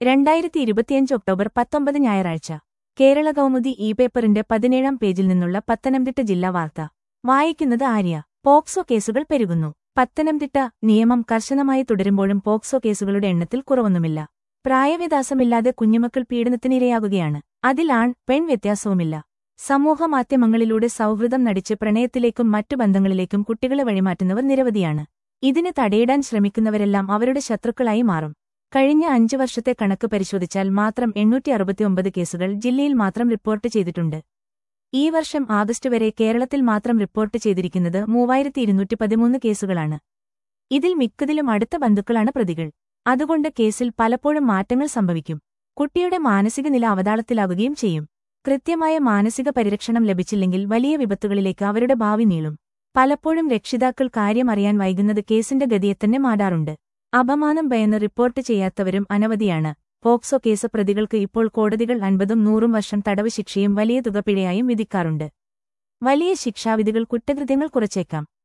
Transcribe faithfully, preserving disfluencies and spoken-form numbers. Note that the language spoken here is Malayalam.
രണ്ടായിരത്തി ഇരുപത്തിയഞ്ച് ഒക്ടോബർ പത്തൊമ്പത് ഞായറാഴ്ച കേരള കൗമുദി ഇ പേപ്പറിന്റെ പതിനേഴാം പേജിൽ നിന്നുള്ള പത്തനംതിട്ട ജില്ലാ വാർത്ത വായിക്കുന്നത് ആര്യ. പോക്സോ കേസുകൾ പെരുകുന്നു. പത്തനംതിട്ട നിയമം കർശനമായി തുടരുമ്പോഴും പോക്സോ കേസുകളുടെ എണ്ണത്തിൽ കുറവൊന്നുമില്ല. പ്രായവ്യത്യാസമില്ലാതെ കുഞ്ഞുമക്കൾ പീഡനത്തിനിരയാകുകയാണ്. അതിൽ ആൺ പെൺ വ്യത്യാസവുമില്ല. സമൂഹമാധ്യമങ്ങളിലൂടെ സൗഹൃദം നടിച്ച് പ്രണയത്തിലേക്കും മറ്റു ബന്ധങ്ങളിലേക്കും കുട്ടികളെ വഴിമാറ്റുന്നവർ നിരവധിയാണ്. ഇതിന് തടയിടാൻ ശ്രമിക്കുന്നവരെല്ലാം അവരുടെ ശത്രുക്കളായി മാറും. കഴിഞ്ഞ അഞ്ചു വർഷത്തെ കണക്ക് പരിശോധിച്ചാൽ മാത്രം എണ്ണൂറ്റി അറുപത്തിയൊമ്പത് കേസുകൾ ജില്ലയിൽ മാത്രം റിപ്പോർട്ട് ചെയ്തിട്ടുണ്ട്. ഈ വർഷം ആഗസ്റ്റ് വരെ കേരളത്തിൽ മാത്രം റിപ്പോർട്ട് ചെയ്തിരിക്കുന്നത് മൂവായിരത്തി ഇരുന്നൂറ്റി പതിമൂന്ന് കേസുകളാണ്. ഇതിൽ മിക്കതിലും അടുത്ത ബന്ധുക്കളാണ് പ്രതികൾ. അതുകൊണ്ട് കേസിൽ പലപ്പോഴും മാറ്റങ്ങൾ സംഭവിക്കും. കുട്ടിയുടെ മാനസിക നില അവതാളത്തിലാകുകയും ചെയ്യും. കൃത്യമായ മാനസിക പരിരക്ഷണം ലഭിച്ചില്ലെങ്കിൽ വലിയ വിപത്തുകളിലേക്ക് അവരുടെ ഭാവി നീളും. പലപ്പോഴും രക്ഷിതാക്കൾ കാര്യം അറിയാൻ വൈകുന്നത് കേസിന്റെ ഗതിയെത്തന്നെ മാറ്റാറുണ്ട്. അപമാനം ഭയന്ന് റിപ്പോർട്ട് ചെയ്യാത്തവരും അനവധിയാണ്. പോക്സോ കേസ് പ്രതികൾക്ക് ഇപ്പോൾ കോടതികൾ അൻപതും നൂറും വർഷം തടവ് ശിക്ഷയും വലിയ തുക പിഴയായും വിധിക്കാറുണ്ട്. വലിയ ശിക്ഷാവിധികൾ കുറ്റകൃത്യങ്ങൾ കുറച്ചേക്കാം.